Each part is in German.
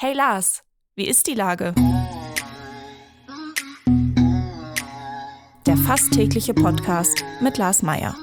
Hey Lars, wie ist die Lage? Der fast tägliche Podcast mit Lars Meyer.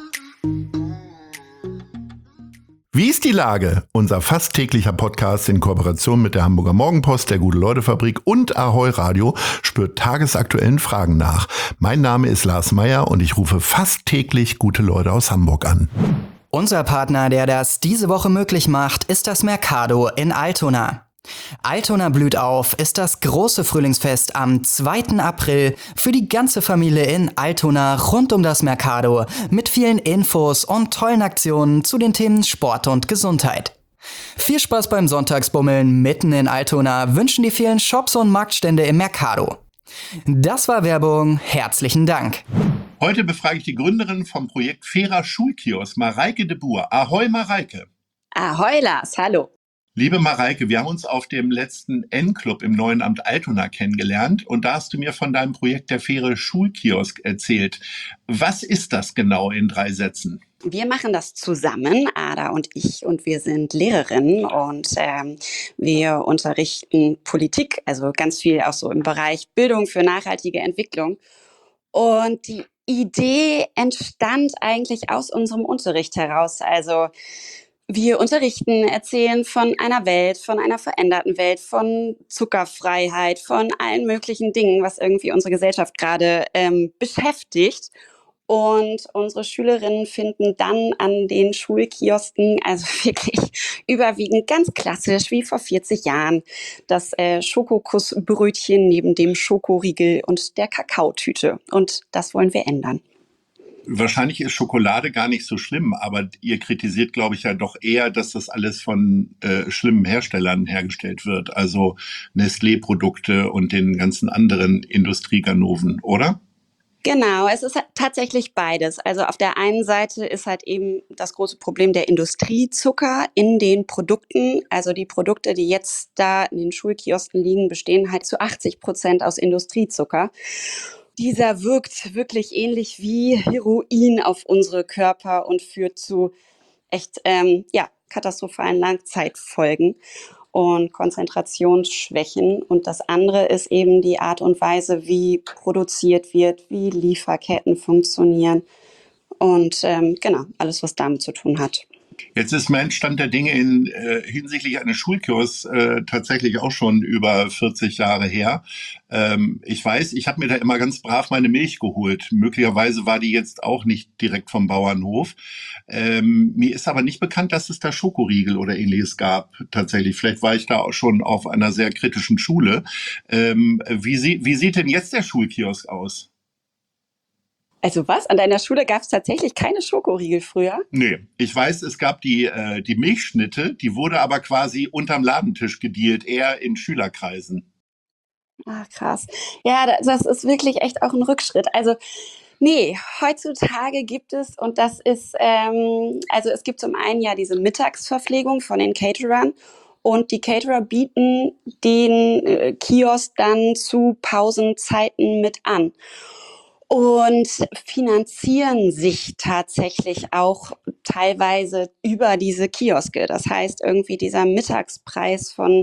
Wie ist die Lage? Unser fast täglicher Podcast in Kooperation mit der Hamburger Morgenpost, der Gute-Leute-Fabrik und Ahoi Radio spürt tagesaktuellen Fragen nach. Mein Name ist Lars Meyer und ich rufe fast täglich gute Leute aus Hamburg an. Unser Partner, der das diese Woche möglich macht, ist das Mercado in Altona. Altona blüht auf ist das große Frühlingsfest am 2. April für die ganze Familie in Altona rund um das Mercado mit vielen Infos und tollen Aktionen zu den Themen Sport und Gesundheit. Viel Spaß beim Sonntagsbummeln mitten in Altona wünschen die vielen Shops und Marktstände im Mercado. Das war Werbung, herzlichen Dank. Heute befrage ich die Gründerin vom Projekt Fairer Schulkiosk, Mareike de Boer. Ahoi Mareike. Ahoi Lars, hallo. Liebe Mareike, wir haben uns auf dem letzten N-Club im neuen Amt Altona kennengelernt und da hast du mir von deinem Projekt der faire Schulkiosk erzählt. Was ist das genau in 3 Sätzen? Wir machen das zusammen, Ada und ich, und wir sind Lehrerinnen und wir unterrichten Politik, also ganz viel auch so im Bereich Bildung für nachhaltige Entwicklung. Und die Idee entstand eigentlich aus unserem Unterricht heraus, also wir unterrichten, erzählen von einer Welt, von einer veränderten Welt, von Zuckerfreiheit, von allen möglichen Dingen, was irgendwie unsere Gesellschaft gerade beschäftigt. Und unsere Schülerinnen finden dann an den Schulkiosken, also wirklich überwiegend ganz klassisch wie vor 40 Jahren, das Schokokussbrötchen neben dem Schokoriegel und der Kakaotüte. Und das wollen wir ändern. Wahrscheinlich ist Schokolade gar nicht so schlimm, aber ihr kritisiert, glaube ich, ja doch eher, dass das alles von schlimmen Herstellern hergestellt wird. Also Nestlé-Produkte und den ganzen anderen Industrieganoven, oder? Genau, es ist tatsächlich beides. Also auf der einen Seite ist halt eben das große Problem der Industriezucker in den Produkten. Also die Produkte, die jetzt da in den Schulkiosken liegen, bestehen halt zu 80% aus Industriezucker. Dieser wirkt wirklich ähnlich wie Heroin auf unsere Körper und führt zu echt katastrophalen Langzeitfolgen und Konzentrationsschwächen. Und das andere ist eben die Art und Weise, wie produziert wird, wie Lieferketten funktionieren und alles, was damit zu tun hat. Jetzt ist mein Stand der Dinge hinsichtlich eines Schulkiosks tatsächlich auch schon über 40 Jahre her. Ich weiß, ich habe mir da immer ganz brav meine Milch geholt. Möglicherweise war die jetzt auch nicht direkt vom Bauernhof. Mir ist aber nicht bekannt, dass es da Schokoriegel oder ähnliches gab tatsächlich. Vielleicht war ich da auch schon auf einer sehr kritischen Schule. Wie sieht denn jetzt der Schulkiosk aus? Also was? An deiner Schule gab es tatsächlich keine Schokoriegel früher? Nee, ich weiß, es gab die Milchschnitte, die wurde aber quasi unterm Ladentisch gedealt, eher in Schülerkreisen. Ach krass. Ja, das ist wirklich echt auch ein Rückschritt. Also nee, heutzutage gibt es, und das ist, es gibt zum einen ja diese Mittagsverpflegung von den Caterern. Und die Caterer bieten den Kiosk dann zu Pausenzeiten mit an. Und finanzieren sich tatsächlich auch teilweise über diese Kioske. Das heißt, irgendwie dieser Mittagspreis von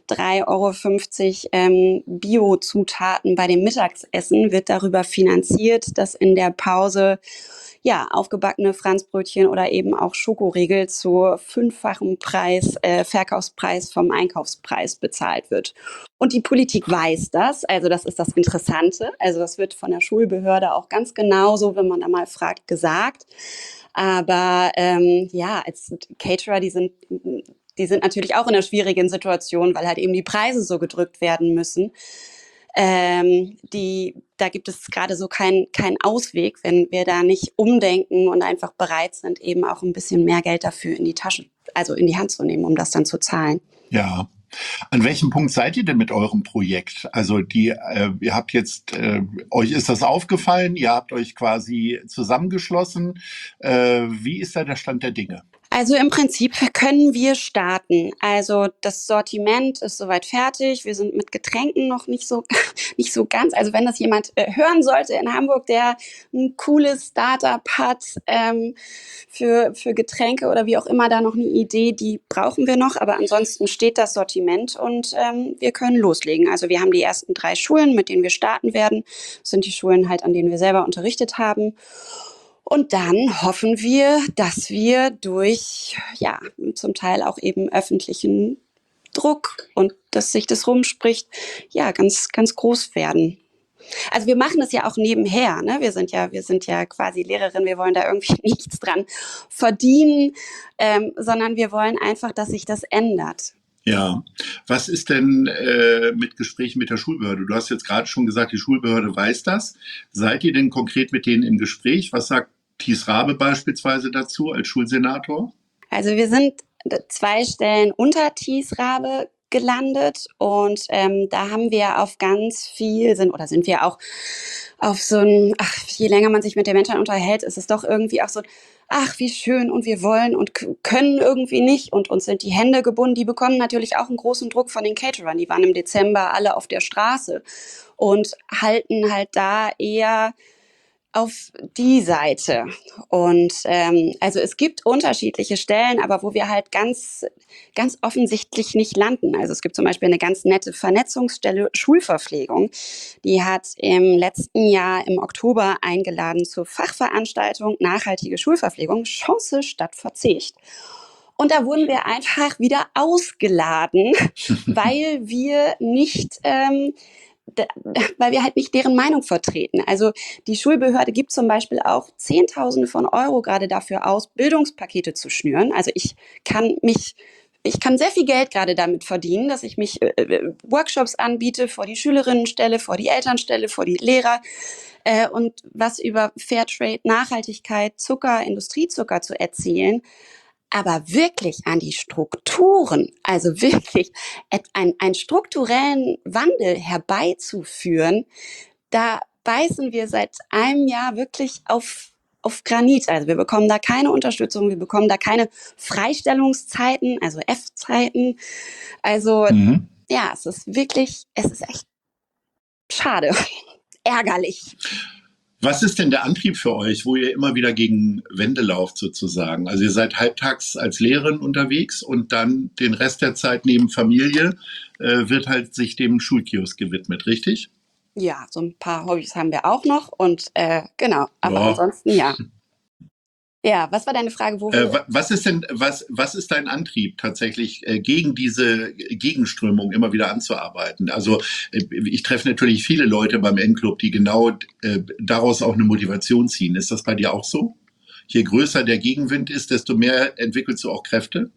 3,50 € Biozutaten bei dem Mittagsessen wird darüber finanziert, dass in der Pause aufgebackene Franzbrötchen oder eben auch Schokoriegel zu 5-fachen Verkaufspreis vom Einkaufspreis bezahlt wird. Und die Politik weiß das, also das ist das Interessante. Also das wird von der Schulbehörde auch ganz genauso, wenn man da mal fragt, gesagt. Aber als Caterer, die sind natürlich auch in einer schwierigen Situation, weil halt eben die Preise so gedrückt werden müssen. Da gibt es gerade so keinen Ausweg, wenn wir da nicht umdenken und einfach bereit sind, eben auch ein bisschen mehr Geld dafür in die Tasche, also in die Hand zu nehmen, um das dann zu zahlen. Ja. An welchem Punkt seid ihr denn mit eurem Projekt? Also ihr habt jetzt, euch ist das aufgefallen, ihr habt euch quasi zusammengeschlossen. Wie ist da der Stand der Dinge? Also im Prinzip können wir starten. Also das Sortiment ist soweit fertig. Wir sind mit Getränken noch nicht so, nicht so ganz. Also wenn das jemand hören sollte in Hamburg, der ein cooles Startup hat für Getränke oder wie auch immer, da noch eine Idee, die brauchen wir noch. Aber ansonsten steht das Sortiment und wir können loslegen. Also wir haben die ersten 3 Schulen, mit denen wir starten werden. Das sind die Schulen halt, an denen wir selber unterrichtet haben. Und dann hoffen wir, dass wir durch, ja, zum Teil auch eben öffentlichen Druck und dass sich das rumspricht, ja, ganz, ganz groß werden. Also wir machen das ja auch nebenher, ne? Wir sind ja quasi Lehrerin, wir wollen da irgendwie nichts dran verdienen, sondern wir wollen einfach, dass sich das ändert. Ja, was ist denn mit Gesprächen mit der Schulbehörde? Du hast jetzt gerade schon gesagt, die Schulbehörde weiß das. Seid ihr denn konkret mit denen im Gespräch? Was sagt Thies Rabe beispielsweise dazu als Schulsenator? Also wir sind 2 Stellen unter Thies Rabe gelandet und da haben wir auf ganz viel sind wir auch auf so ein, je länger man sich mit den Menschen unterhält, ist es doch irgendwie auch so, ach, wie schön und wir wollen und können irgendwie nicht und uns sind die Hände gebunden. Die bekommen natürlich auch einen großen Druck von den Caterern. Die waren im Dezember alle auf der Straße und halten halt da eher auf die Seite. Und also es gibt unterschiedliche Stellen, aber wo wir halt ganz, ganz offensichtlich nicht landen. Also es gibt zum Beispiel eine ganz nette Vernetzungsstelle Schulverpflegung. Die hat im letzten Jahr im Oktober eingeladen zur Fachveranstaltung Nachhaltige Schulverpflegung, Chance statt Verzicht. Und da wurden wir einfach wieder ausgeladen, weil wir nicht weil wir halt nicht deren Meinung vertreten. Also die Schulbehörde gibt zum Beispiel auch Zehntausende von Euro gerade dafür aus, Bildungspakete zu schnüren. Also ich kann sehr viel Geld gerade damit verdienen, dass ich mich Workshops anbiete, vor die Schülerinnen stelle, vor die Eltern stelle, vor die Lehrer und was über Fairtrade, Nachhaltigkeit, Zucker, Industriezucker zu erzählen. Aber wirklich an die Strukturen, also wirklich einen strukturellen Wandel herbeizuführen, da beißen wir seit einem Jahr wirklich auf Granit. Also wir bekommen da keine Unterstützung, wir bekommen da keine Freistellungszeiten, also F-Zeiten. Also ja, es ist echt schade, ärgerlich. Was ist denn der Antrieb für euch, wo ihr immer wieder gegen Wände lauft sozusagen? Also ihr seid halbtags als Lehrerin unterwegs und dann den Rest der Zeit neben Familie wird halt sich dem Schulkiosk gewidmet, richtig? Ja, so ein paar Hobbys haben wir auch noch und genau, aber Ja. ansonsten ja. Ja, was war deine Frage? Was ist dein Antrieb tatsächlich gegen diese Gegenströmung immer wieder anzuarbeiten? Also ich treffe natürlich viele Leute beim N-Club, die genau daraus auch eine Motivation ziehen. Ist das bei dir auch so? Je größer der Gegenwind ist, desto mehr entwickelst du auch Kräfte?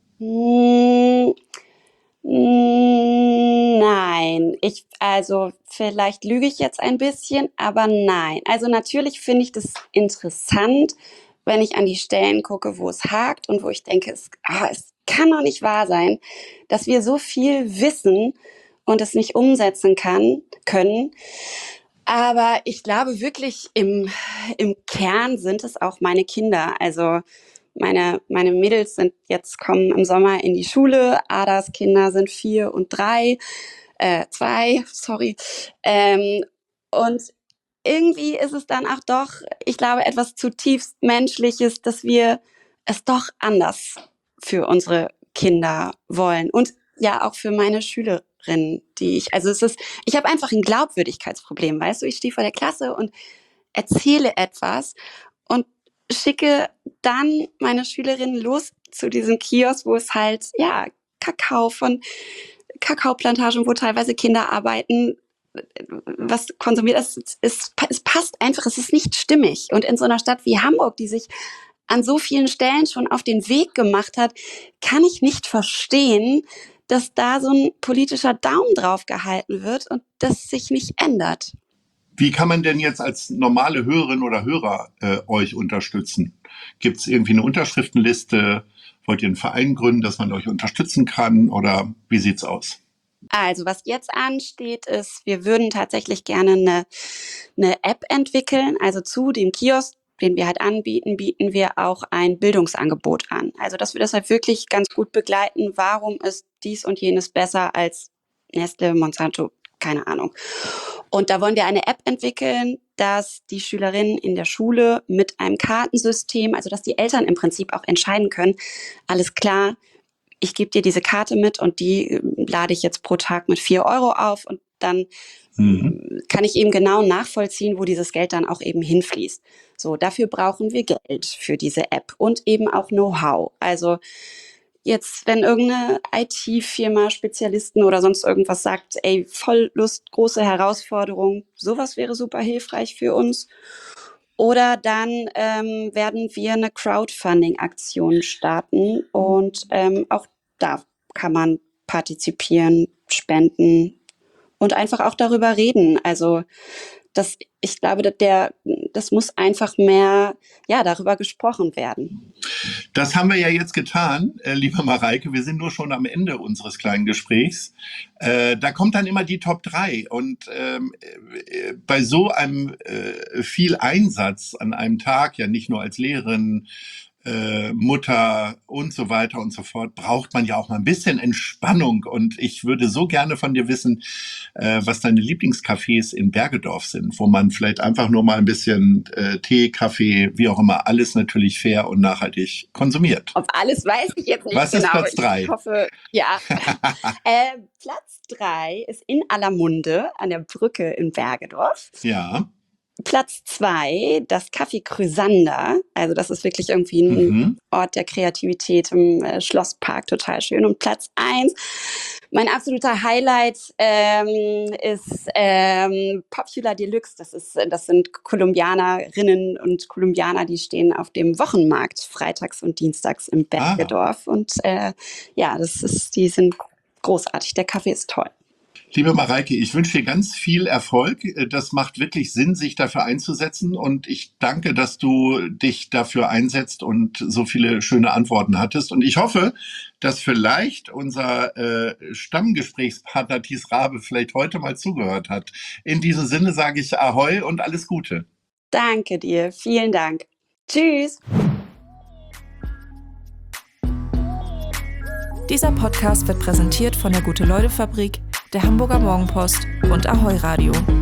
Nein, also vielleicht lüge ich jetzt ein bisschen, aber nein. Also natürlich finde ich das interessant, wenn ich an die Stellen gucke, wo es hakt und wo ich denke, es kann doch nicht wahr sein, dass wir so viel wissen und es nicht umsetzen können. Aber ich glaube wirklich, im Kern sind es auch meine Kinder. Also meine Mädels kommen im Sommer in die Schule. Adas Kinder sind 4 und 3, 2, sorry. Und irgendwie ist es dann auch doch, ich glaube, etwas zutiefst Menschliches, dass wir es doch anders für unsere Kinder wollen. Und ja, auch für meine Schülerinnen, ich habe einfach ein Glaubwürdigkeitsproblem, weißt du? Ich stehe vor der Klasse und erzähle etwas und schicke dann meine Schülerinnen los zu diesem Kiosk, wo es halt, ja, Kakao von Kakaoplantagen, wo teilweise Kinder arbeiten, was konsumiert ist, es passt einfach, es ist nicht stimmig. Und in so einer Stadt wie Hamburg, die sich an so vielen Stellen schon auf den Weg gemacht hat, kann ich nicht verstehen, dass da so ein politischer Daumen drauf gehalten wird und das sich nicht ändert. Wie kann man denn jetzt als normale Hörerin oder Hörer euch unterstützen? Gibt es irgendwie eine Unterschriftenliste? Wollt ihr einen Verein gründen, dass man euch unterstützen kann? Oder wie sieht's aus? Also was jetzt ansteht, ist, wir würden tatsächlich gerne eine App entwickeln, also zu dem Kiosk. den wir halt anbieten, bieten wir auch ein Bildungsangebot an. Also dass wir das halt wirklich ganz gut begleiten. Warum ist dies und jenes besser als Nestle, Monsanto, keine Ahnung. Und da wollen wir eine App entwickeln, dass die Schülerinnen in der Schule mit einem Kartensystem, also dass die Eltern im Prinzip auch entscheiden können, alles klar, ich gebe dir diese Karte mit und die lade ich jetzt pro Tag mit 4 Euro auf und dann kann ich eben genau nachvollziehen, wo dieses Geld dann auch eben hinfließt. So, dafür brauchen wir Geld für diese App und eben auch Know-how. Also jetzt, wenn irgendeine IT-Firma, Spezialisten oder sonst irgendwas sagt, ey, voll Lust, große Herausforderung, sowas wäre super hilfreich für uns. Oder dann werden wir eine Crowdfunding-Aktion starten und auch da kann man partizipieren, spenden und einfach auch darüber reden. Also ich glaube, das muss einfach mehr darüber gesprochen werden. Das haben wir ja jetzt getan, liebe Mareike. Wir sind nur schon am Ende unseres kleinen Gesprächs. Da kommt dann immer die Top 3. Und bei so einem viel Einsatz an einem Tag, ja nicht nur als Lehrerin, Mutter und so weiter und so fort, braucht man ja auch mal ein bisschen Entspannung. Und ich würde so gerne von dir wissen, was deine Lieblingscafés in Bergedorf sind, wo man vielleicht einfach nur mal ein bisschen Tee, Kaffee, wie auch immer, alles natürlich fair und nachhaltig konsumiert. Ob alles weiß ich jetzt nicht was genau. Was ist Platz 3? Ich hoffe, ja. Platz 3 ist in Allermunde an der Brücke in Bergedorf. Ja. Platz 2, das Café Chrysander. Also das ist wirklich irgendwie ein Ort der Kreativität im Schlosspark, total schön. Und Platz 1, mein absoluter Highlight ist Popular Deluxe. Das sind Kolumbianerinnen und Kolumbianer, die stehen auf dem Wochenmarkt freitags und dienstags in Bergedorf. Und die sind großartig. Der Kaffee ist toll. Liebe Mareike, ich wünsche dir ganz viel Erfolg. Das macht wirklich Sinn, sich dafür einzusetzen. Und ich danke, dass du dich dafür einsetzt und so viele schöne Antworten hattest. Und ich hoffe, dass vielleicht unser Stammgesprächspartner Thies Rabe vielleicht heute mal zugehört hat. In diesem Sinne sage ich Ahoi und alles Gute. Danke dir. Vielen Dank. Tschüss. Dieser Podcast wird präsentiert von der Gute-Leute-Fabrik, der Hamburger Morgenpost und Ahoi Radio.